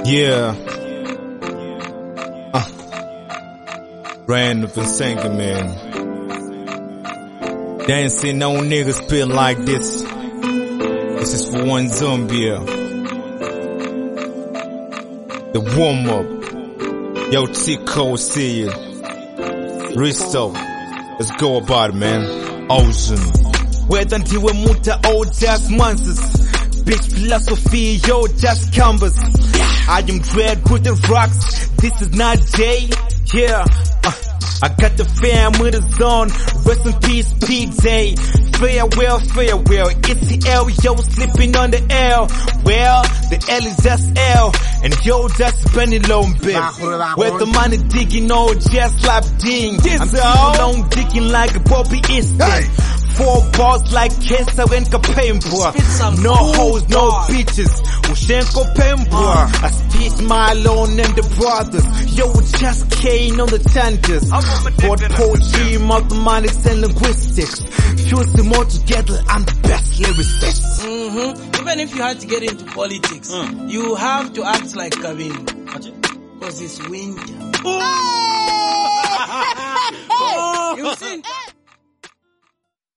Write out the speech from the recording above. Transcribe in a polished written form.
Yeah. Random and singing, man. They ain't seen no niggas spit like this. This is for one zombie. The warm up. Yo, Tico, see you. Risto. Let's go about it, man. Ocean. Whether ndiwe muta or just monsters. Bitch philosophy, yo, just canvas. I am dread with the rocks. This is not Jay. Yeah. I got the fam with the zone. Rest in peace, PJ. Farewell, farewell. It's the L, yo, slipping on the L. Well, the L is just L. And yo, just spending low bit. Where the money digging, oh, just like ding. I'm still long digging like a Bobby is. 4 balls like Kesa and Kapembwa. No hoes, no bitches. Ushenko Pembwa. I spit my alone and the brothers. Yo, just Kane on the tangents. Board poetry, mathematics and linguistics. Fuse them all together, I'm the best lyricist. Even if you had to get into politics, you have to act like Kavin. Because it's winter. You sing.